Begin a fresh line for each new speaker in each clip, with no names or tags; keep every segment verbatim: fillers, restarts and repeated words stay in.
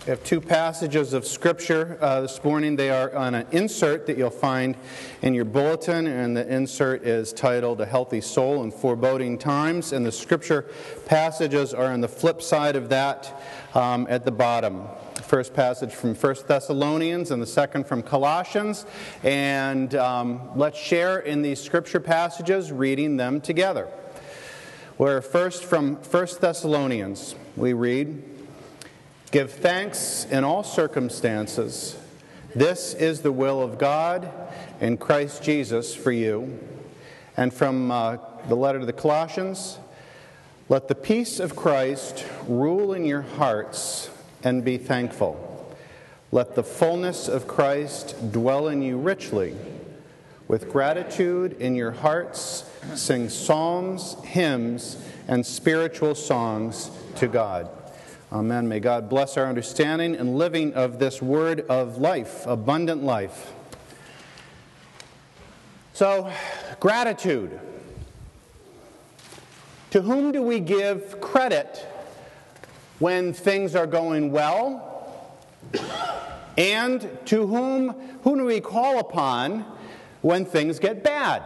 We have two passages of Scripture uh, this morning. They are on an insert that you'll find in your bulletin, and the insert is titled A Healthy Soul in Foreboding Times, and the Scripture passages are on the flip side of that um, at the bottom. The first passage from First Thessalonians and the second from Colossians, and um, let's share in these Scripture passages, reading them together. We're first from First Thessalonians. We read, "Give thanks in all circumstances. This is the will of God in Christ Jesus for you." And from uh, the letter to the Colossians, "Let the peace of Christ rule in your hearts and be thankful. Let the fullness of Christ dwell in you richly. With gratitude in your hearts, sing psalms, hymns, and spiritual songs to God." Amen. May God bless our understanding and living of this word of life, abundant life. So, gratitude. To whom do we give credit when things are going well? And to whom, whom do we call upon when things get bad?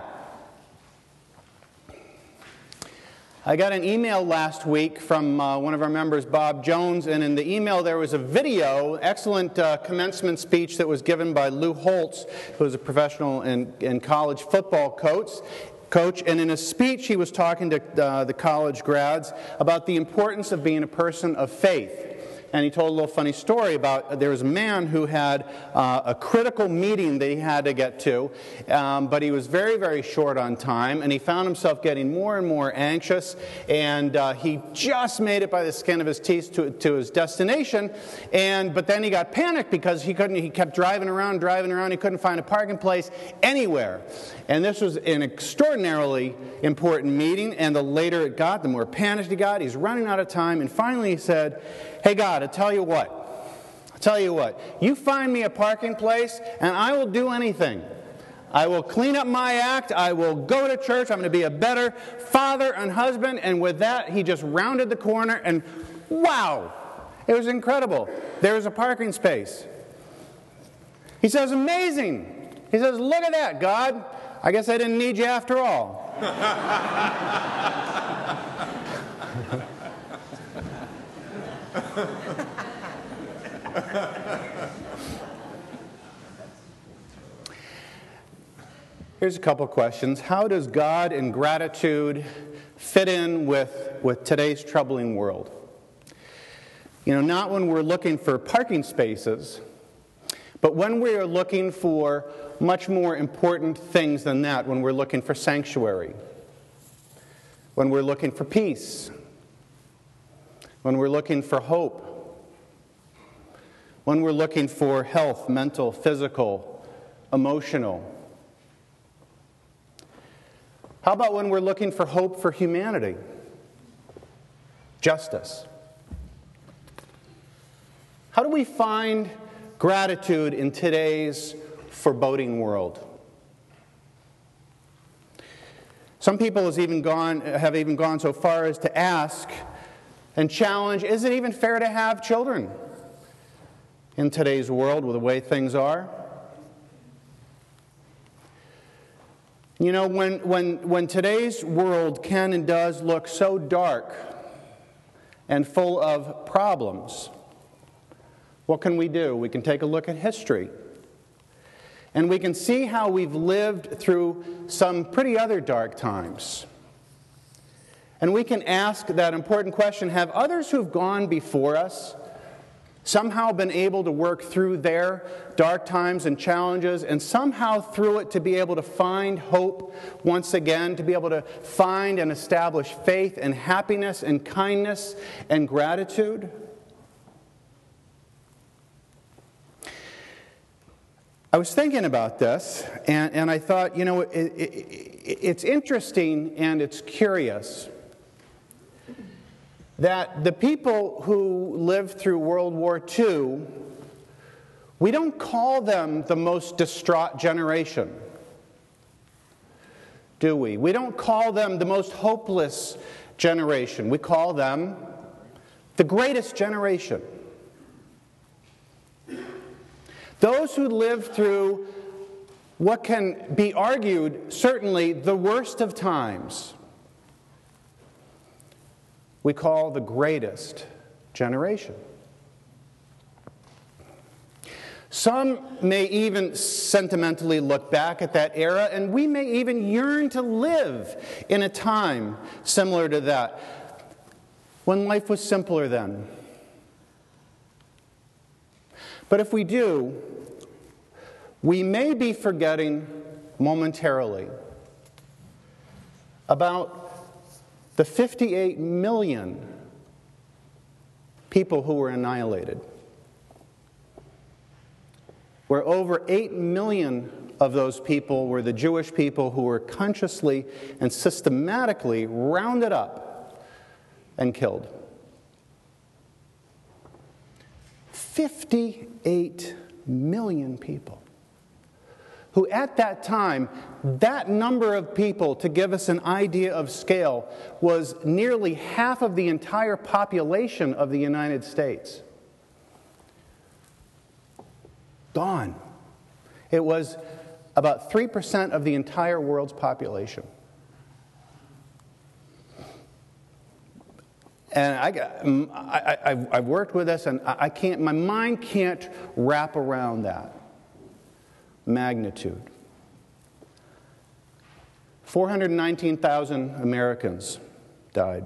I got an email last week from uh, one of our members, Bob Jones, and in the email there was a video, excellent uh, commencement speech that was given by Lou Holtz, who is a professional and, and college football coach. Coach, and in a speech he was talking to uh, the college grads about the importance of being a person of faith. And he told a little funny story about there was a man who had uh, a critical meeting that he had to get to, um, but he was very, very short on time, and he found himself getting more and more anxious, and uh, he just made it by the skin of his teeth to, to his destination, and but then he got panicked because he couldn't. He kept driving around, driving around. He couldn't find a parking place anywhere, and this was an extraordinarily important meeting. And the later it got, the more panicked he got. He's running out of time, and finally he said, "Hey God, I tell you what, I tell you what, you find me a parking place and I will do anything. I will clean up my act, I will go to church, I'm going to be a better father and husband." And with that, he just rounded the corner and wow, it was incredible. There was a parking space. He says, "Amazing." He says, "Look at that, God. I guess I didn't need you after all." Here's a couple questions. How does God and gratitude fit in with, with today's troubling world? You know, not when we're looking for parking spaces, but when we are looking for much more important things than that, when we're looking for sanctuary, when we're looking for peace, when we're looking for hope, when we're looking for health, mental, physical, emotional. How about when we're looking for hope for humanity? Justice. How do we find gratitude in today's foreboding world? Some people has even gone, have even gone so far as to ask and challenge, is it even fair to have children in today's world with the way things are? You know, when, when, when today's world can and does look so dark and full of problems, what can we do? We can take a look at history. And we can see how we've lived through some pretty other dark times. And we can ask that important question, have others who've gone before us somehow been able to work through their dark times and challenges, and somehow through it to be able to find hope once again, to be able to find and establish faith and happiness and kindness and gratitude? I was thinking about this, and, and I thought, you know, it, it, it's interesting and it's curious that the people who lived through World War Two, we don't call them the most distraught generation, do we? We don't call them the most hopeless generation. We call them the greatest generation. Those who lived through what can be argued, certainly, the worst of times, we call the greatest generation. Some may even sentimentally look back at that era, and we may even yearn to live in a time similar to that, when life was simpler then. But if we do, we may be forgetting momentarily about the fifty-eight million people who were annihilated, where over eight million of those people were the Jewish people who were consciously and systematically rounded up and killed. fifty-eight million people. Who at that time, that number of people, to give us an idea of scale, was nearly half of the entire population of the United States. Gone. It was about three percent of the entire world's population. And I, I, I, I've worked with this, and I can't, my mind can't wrap around that magnitude. four hundred nineteen thousand Americans died.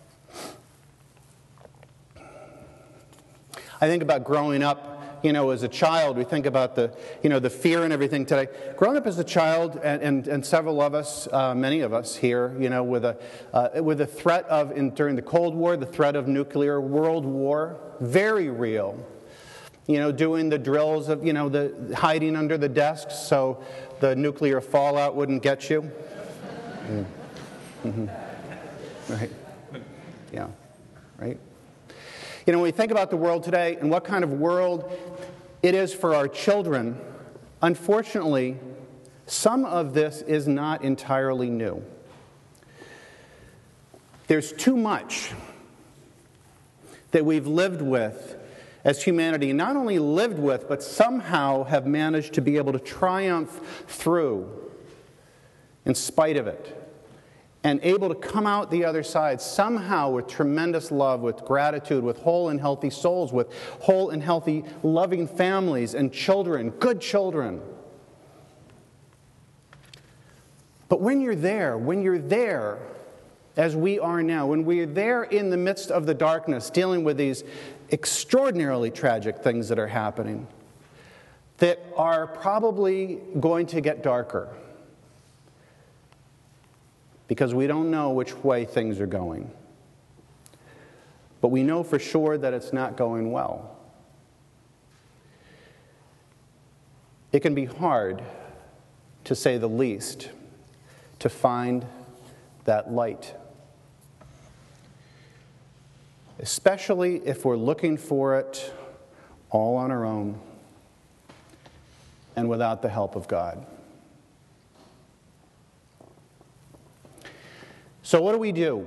I think about growing up, you know, as a child. We think about the, you know, the fear and everything today. Growing up as a child, and, and, and several of us, uh, many of us here, you know, with a uh, with a threat of, in, during the Cold War, the threat of nuclear world war, very real. You know, doing the drills of, you know, the hiding under the desks so the nuclear fallout wouldn't get you. Mm. Mm-hmm. Right. Yeah. Right. You know, when we think about the world today and what kind of world it is for our children, unfortunately, some of this is not entirely new. There's too much that we've lived with as humanity, not only lived with, but somehow have managed to be able to triumph through in spite of it, and able to come out the other side somehow with tremendous love, with gratitude, with whole and healthy souls, with whole and healthy loving families and children, good children. But when you're there, when you're there, as we are now, when we're there in the midst of the darkness, dealing with these extraordinarily tragic things that are happening, that are probably going to get darker, because we don't know which way things are going. But we know for sure that it's not going well. It can be hard, to say the least, to find that light. Especially if we're looking for it all on our own and without the help of God. So what do we do?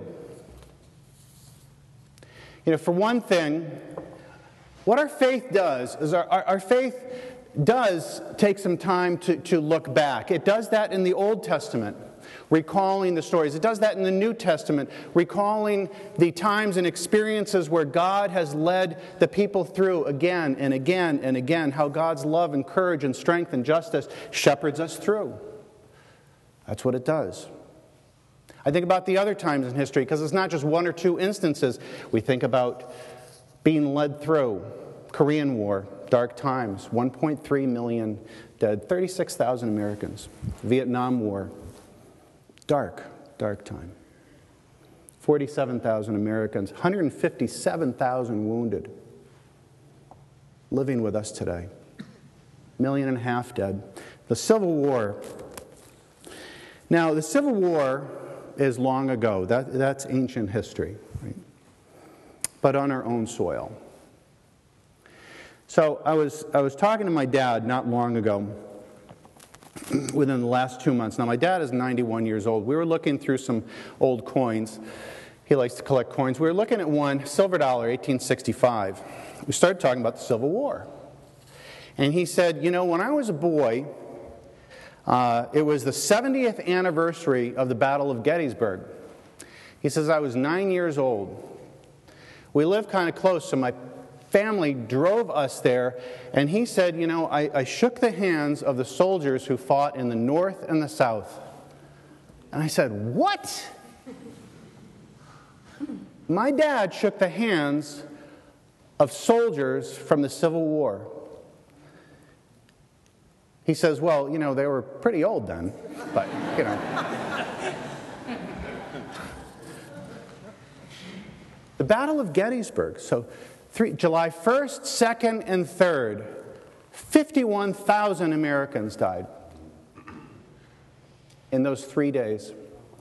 You know, for one thing, what our faith does is our, our, our faith does take some time to, to look back. It does that in the Old Testament, recalling the stories. It does that in the New Testament, recalling the times and experiences where God has led the people through again and again and again, how God's love and courage and strength and justice shepherds us through. That's what it does. I think about the other times in history, because it's not just one or two instances. We think about being led through Korean War, dark times, one point three million dead, thirty-six thousand Americans. Vietnam War, dark, dark time. forty-seven thousand Americans, one hundred fifty-seven thousand wounded, living with us today. Million and a half dead. The Civil War. Now, the Civil War is long ago. That, that's ancient history, right? But on our own soil. So I was, I was talking to my dad not long ago, within the last two months. Now, my dad is ninety-one years old. We were looking through some old coins. He likes to collect coins. We were looking at one, silver dollar, eighteen sixty-five. We started talking about the Civil War. And he said, you know, when I was a boy, uh, it was the seventieth anniversary of the Battle of Gettysburg. He says, I was nine years old. We lived kind of close, so my family drove us there. And he said, you know, I, I shook the hands of the soldiers who fought in the North and the South. And I said, what? My dad shook the hands of soldiers from the Civil War. He says, well, you know, they were pretty old then, but, you know. The Battle of Gettysburg, so three, July first, second, and third, fifty-one thousand Americans died in those three days.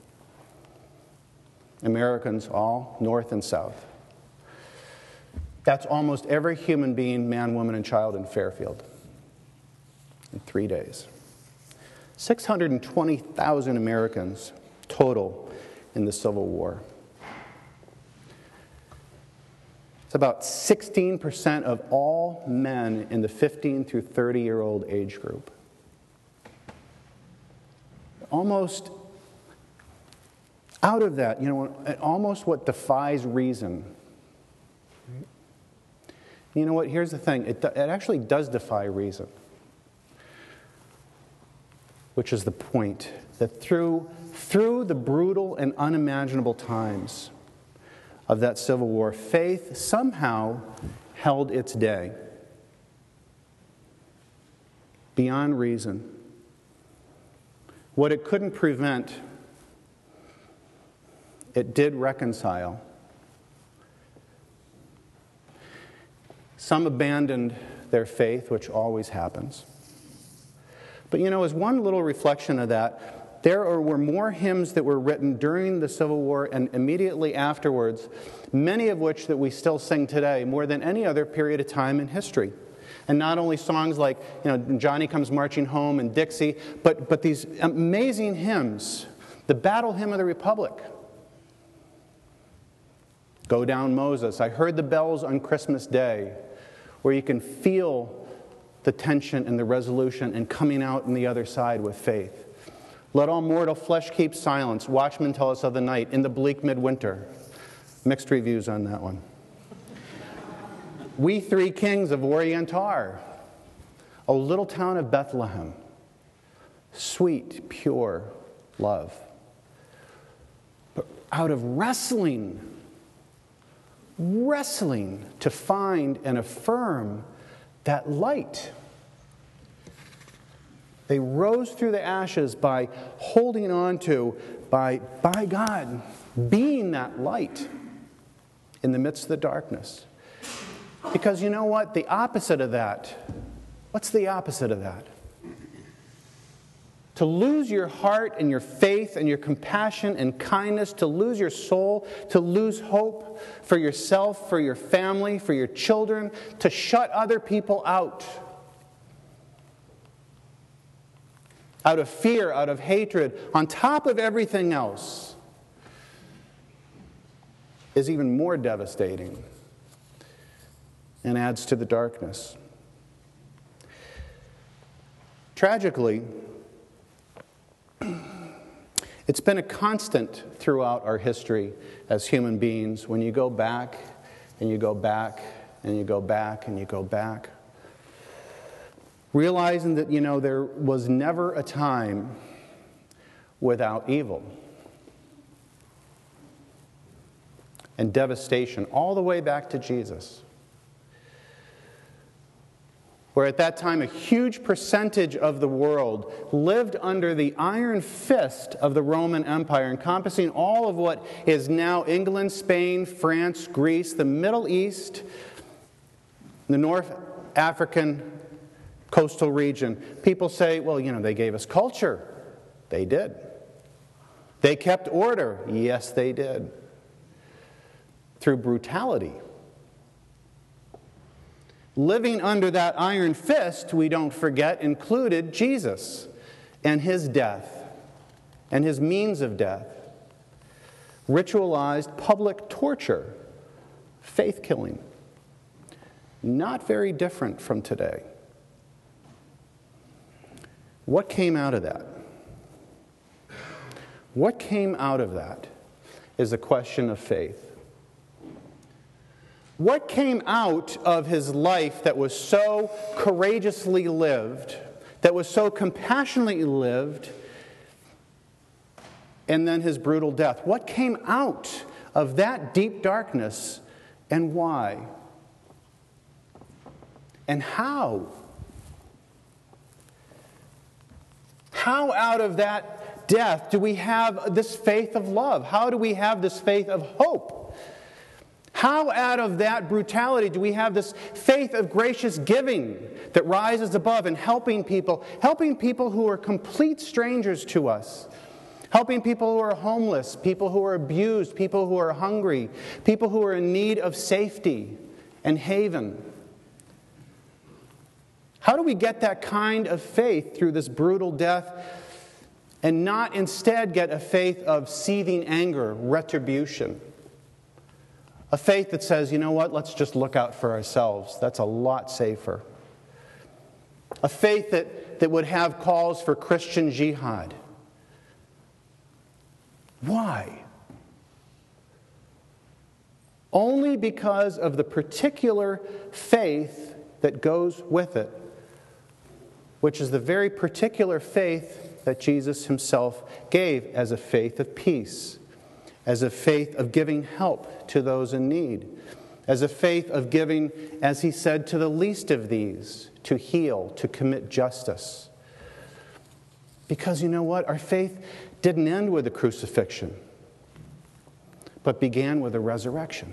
Americans, all north and south. That's almost every human being, man, woman, and child in Fairfield in three days. six hundred twenty thousand Americans total in the Civil War. It's about sixteen percent of all men in the fifteen through thirty-year-old age group. Almost out of that, you know, almost what defies reason. You know what? Here's the thing. It, it actually does defy reason. Which is the point. That through, through the brutal and unimaginable times of that Civil War, faith somehow held its day. Beyond reason. What it couldn't prevent, it did reconcile. Some abandoned their faith, which always happens. But you know, as one little reflection of that, there were more hymns that were written during the Civil War and immediately afterwards, many of which that we still sing today, more than any other period of time in history. And not only songs like, you know, Johnny Comes Marching Home and Dixie, but, but these amazing hymns. The Battle Hymn of the Republic. Go Down Moses. I Heard the Bells on Christmas Day, where you can feel the tension and the resolution and coming out on the other side with faith. Let all mortal flesh keep silence. Watchmen tell us of the night in the bleak midwinter. Mixed reviews on that one. We three kings of Orient are. O little town of Bethlehem. Sweet, pure love. But out of wrestling, wrestling to find and affirm that light. They rose through the ashes by holding on to, by, by God, being that light in the midst of the darkness. Because you know what? The opposite of that, what's the opposite of that? To lose your heart and your faith and your compassion and kindness, to lose your soul, to lose hope for yourself, for your family, for your children, to shut other people out. Out of fear, out of hatred, on top of everything else, is even more devastating and adds to the darkness. Tragically, it's been a constant throughout our history as human beings. When you go back, and you go back, and you go back, and you go back, realizing that, you know, there was never a time without evil and devastation, all the way back to Jesus. Where at that time a huge percentage of the world lived under the iron fist of the Roman Empire, encompassing all of what is now England, Spain, France, Greece, the Middle East, the North African coastal region. People say, well, you know, they gave us culture. They did. They kept order. Yes, they did. Through brutality. Living under that iron fist, we don't forget, included Jesus and his death and his means of death. Ritualized public torture, faith killing. Not very different from today. What came out of that? What came out of that is a question of faith. What came out of his life that was so courageously lived, that was so compassionately lived, and then his brutal death? What came out of that deep darkness, and why? And how? How out of that death do we have this faith of love? How do we have this faith of hope? How out of that brutality do we have this faith of gracious giving that rises above and helping people, helping people who are complete strangers to us, helping people who are homeless, people who are abused, people who are hungry, people who are in need of safety and haven? How do we get that kind of faith through this brutal death and not instead get a faith of seething anger, retribution? A faith that says, you know what, let's just look out for ourselves. That's a lot safer. A faith that, that would have calls for Christian jihad. Why? Only because of the particular faith that goes with it, which is the very particular faith that Jesus himself gave as a faith of peace, as a faith of giving help to those in need, as a faith of giving, as he said, to the least of these, to heal, to commit justice. Because you know what? Our faith didn't end with the crucifixion, but began with the resurrection.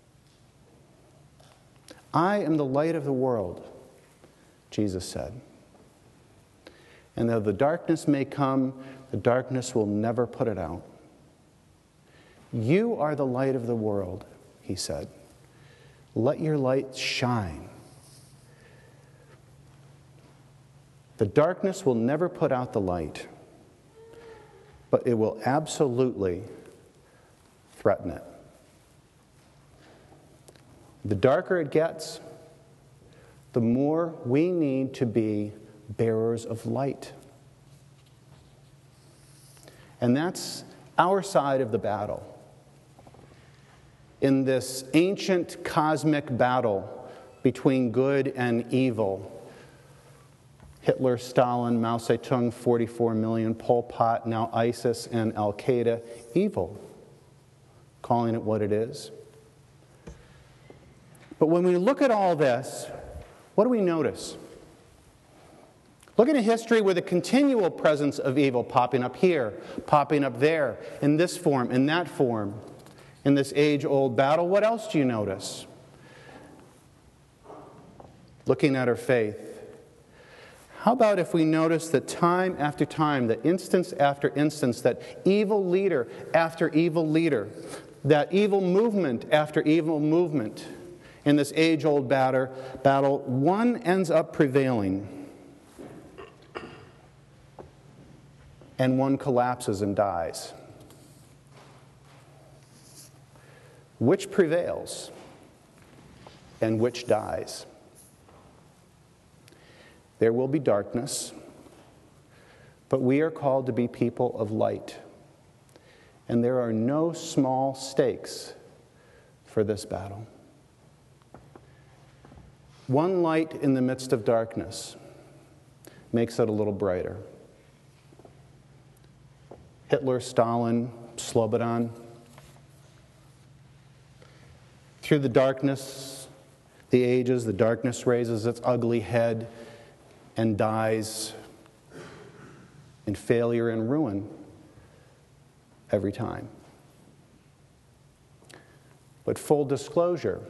I am the light of the world, Jesus said. And though the darkness may come, the darkness will never put it out. You are the light of the world, he said. Let your light shine. The darkness will never put out the light, but it will absolutely threaten it. The darker it gets, the more we need to be bearers of light. And that's our side of the battle. In this ancient cosmic battle between good and evil, Hitler, Stalin, Mao Zedong, forty-four million, Pol Pot, now ISIS and Al-Qaeda, evil, calling it what it is. But when we look at all this, what do we notice? Look at a history with a continual presence of evil popping up here, popping up there, in this form, in that form, in this age-old battle. What else do you notice? Looking at our faith. How about if we notice that time after time, that instance after instance, that evil leader after evil leader, that evil movement after evil movement, in this age-old battle, one ends up prevailing, and one collapses and dies. Which prevails and which dies? There will be darkness, but we are called to be people of light. And there are no small stakes for this battle. One light in the midst of darkness makes it a little brighter. Hitler, Stalin, Slobodan. Through the darkness, the ages, the darkness raises its ugly head and dies in failure and ruin every time. But full disclosure,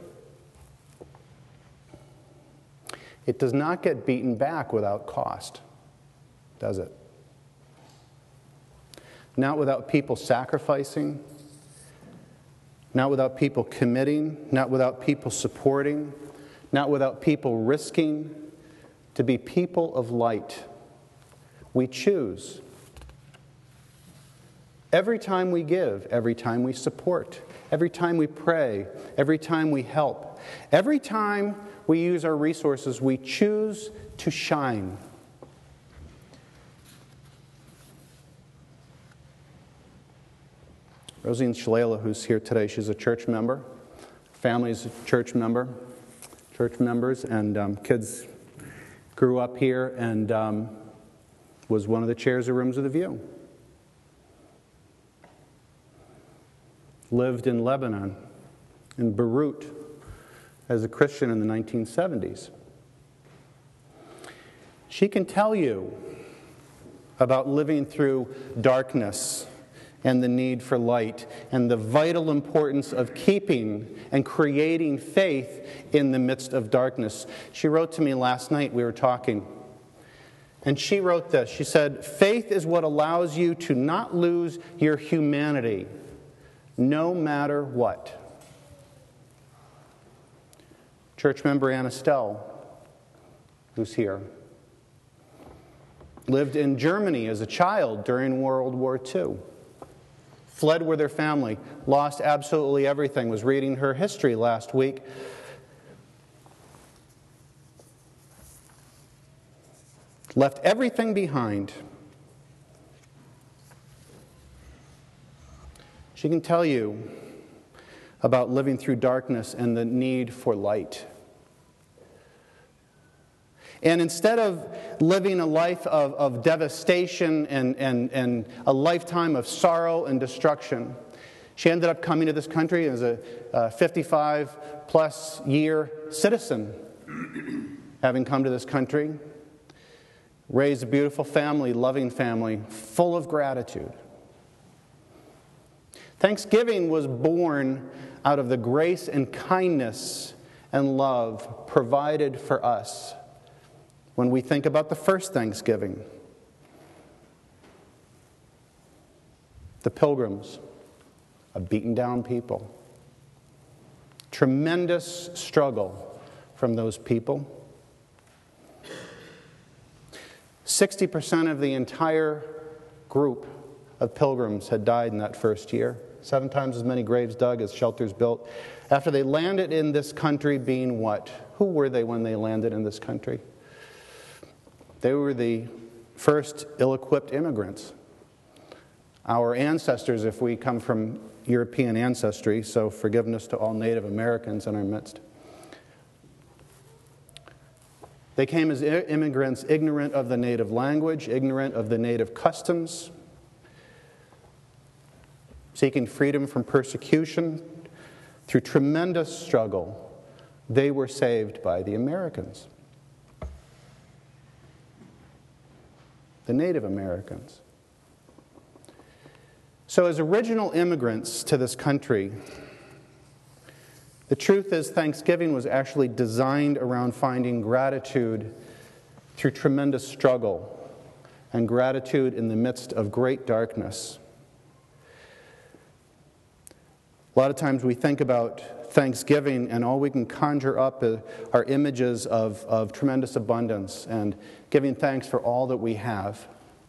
it does not get beaten back without cost, does it? Not without people sacrificing, not without people committing, not without people supporting, not without people risking to be people of light. We choose. Every time we give, every time we support, every time we pray, every time we help, every time we use our resources, we choose to shine. Rosine Shalala, who's here today, she's a church member. Family's a church member, church members, and um, kids grew up here and um, was one of the chairs of Rooms with a View. Lived in Lebanon, in Beirut, as a Christian in the nineteen seventies. She can tell you about living through darkness and the need for light and the vital importance of keeping and creating faith in the midst of darkness. She wrote to me last night, we were talking, and she wrote this. She said, "Faith is what allows you to not lose your humanity, no matter what." Church member Anna Stell, who's here, lived in Germany as a child during World War Two. Fled with her family, lost absolutely everything, was reading her history last week. Left everything behind. She can tell you about living through darkness and the need for light. And instead of living a life of, of devastation and, and, and a lifetime of sorrow and destruction, she ended up coming to this country as a fifty-five plus year citizen, having come to this country, raised a beautiful family, loving family, full of gratitude. Thanksgiving was born out of the grace and kindness and love provided for us when we think about the first Thanksgiving. The Pilgrims, a beaten down people. Tremendous struggle from those people. sixty percent of the entire group of pilgrims had died in that first year. Seven times as many graves dug as shelters built. After they landed in this country, being what? Who were they when they landed in this country? They were the first ill-equipped immigrants. Our ancestors, if we come from European ancestry, so forgiveness to all Native Americans in our midst. They came as immigrants ignorant of the native language, ignorant of the native customs, seeking freedom from persecution. Through tremendous struggle, they were saved by the Americans. The Native Americans. So as original immigrants to this country, the truth is Thanksgiving was actually designed around finding gratitude through tremendous struggle and gratitude in the midst of great darkness. A lot of times we think about Thanksgiving and all we can conjure up are images of, of tremendous abundance and giving thanks for all that we have.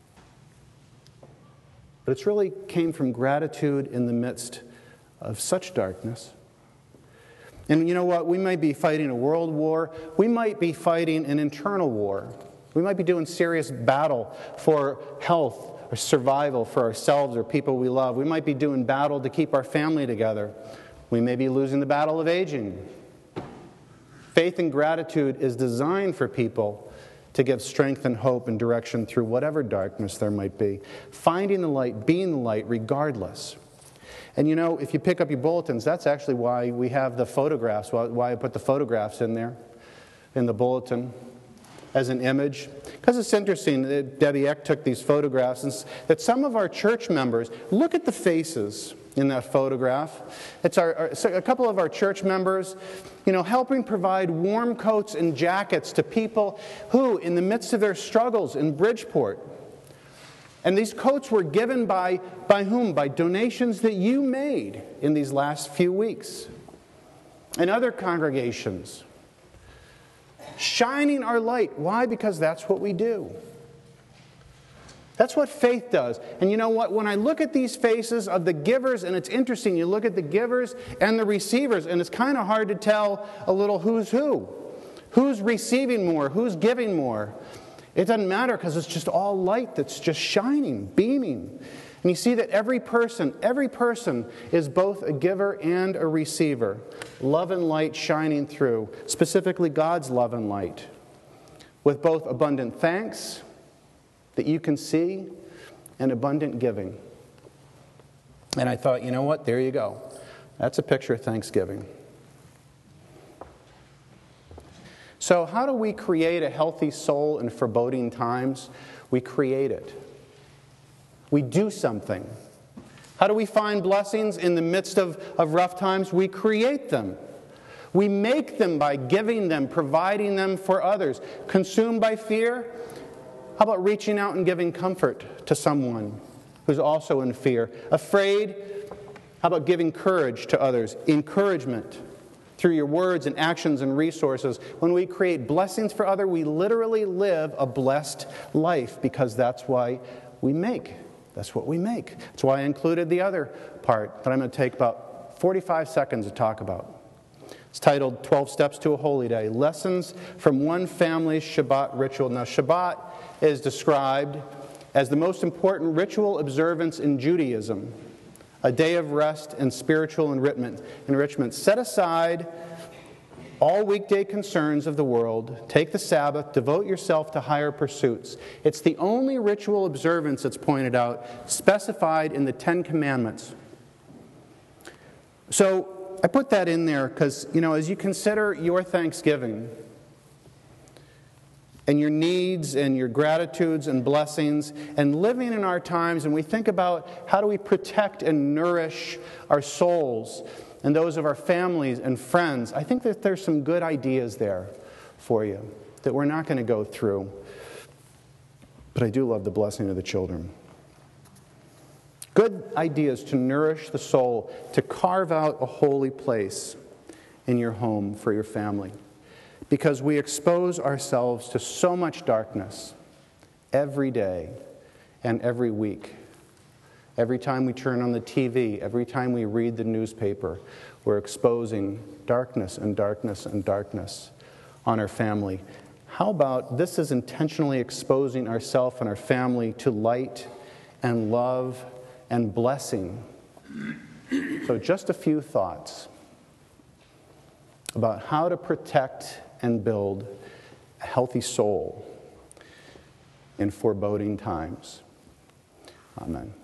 But it's really came from gratitude in the midst of such darkness. And you know what? We might be fighting a world war. We might be fighting an internal war. We might be doing serious battle for health or survival for ourselves or people we love. We might be doing battle to keep our family together. We may be losing the battle of aging. Faith and gratitude is designed for people to give strength and hope and direction through whatever darkness there might be. Finding the light, being the light, regardless. And you know, if you pick up your bulletins, that's actually why we have the photographs, why I put the photographs in there, in the bulletin, as an image. Because it's interesting that Debbie Eck took these photographs, and that some of our church members, look at the faces in that photograph. It's our, our, a couple of our church members, you know, helping provide warm coats and jackets to people who, in the midst of their struggles in Bridgeport, and these coats were given by, by whom? By donations that you made in these last few weeks. And other congregations. Shining our light. Why? Because that's what we do. That's what faith does. And you know what? When I look at these faces of the givers, and it's interesting, you look at the givers and the receivers, and it's kind of hard to tell a little who's who. Who's receiving more? Who's giving more? It doesn't matter because it's just all light that's just shining, beaming. And you see that every person, every person is both a giver and a receiver. Love and light shining through, specifically God's love and light, with both abundant thanks that you can see and abundant giving. And I thought, you know what? There you go. That's a picture of Thanksgiving. So how do we create a healthy soul in foreboding times? We create it. We do something. How do we find blessings in the midst of, of rough times? We create them. We make them by giving them, providing them for others. Consumed by fear? How about reaching out and giving comfort to someone who's also in fear? Afraid? How about giving courage to others? Encouragement through your words and actions and resources. When we create blessings for others, we literally live a blessed life, because that's why we make. That's what we make. That's why I included the other part that I'm going to take about forty-five seconds to talk about. It's titled twelve Steps to a Holy Day, Lessons from One Family's Shabbat Ritual. Now, Shabbat is described as the most important ritual observance in Judaism, a day of rest and spiritual enrichment, enrichment. Set aside all weekday concerns of the world, take the Sabbath, devote yourself to higher pursuits. It's the only ritual observance that's pointed out, specified in the Ten Commandments. So I put that in there because, you know, as you consider your Thanksgiving and your needs and your gratitudes and blessings and living in our times, and we think about how do we protect and nourish our souls and those of our families and friends, I think that there's some good ideas there for you that we're not going to go through. But I do love the blessing of the children. Good ideas to nourish the soul, to carve out a holy place in your home for your family. Because we expose ourselves to so much darkness every day and every week. Every time we turn on the T V, every time we read the newspaper, we're exposing darkness and darkness and darkness on our family. How about this is intentionally exposing ourselves and our family to light and love and blessing? So just a few thoughts about how to protect and build a healthy soul in foreboding times. Amen.